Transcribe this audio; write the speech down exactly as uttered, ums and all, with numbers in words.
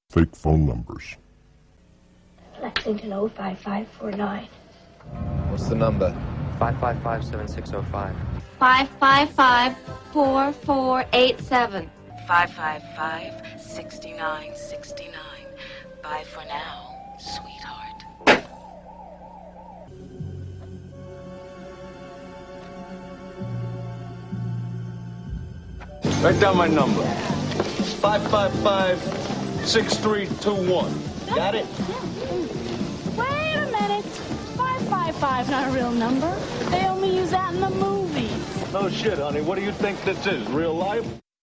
Fake phone numbers. Lexington oh five five four nine. What's the number? five five five, seven six oh five. five five five, four four eight seven. five five five, six nine six nine. Bye for now, sweetheart. Write down my number. five five five, six three two one. Got it? Wait a minute. five five five, not a real number. They only use that in the movies. No shit, honey. What do you think this is? Real life?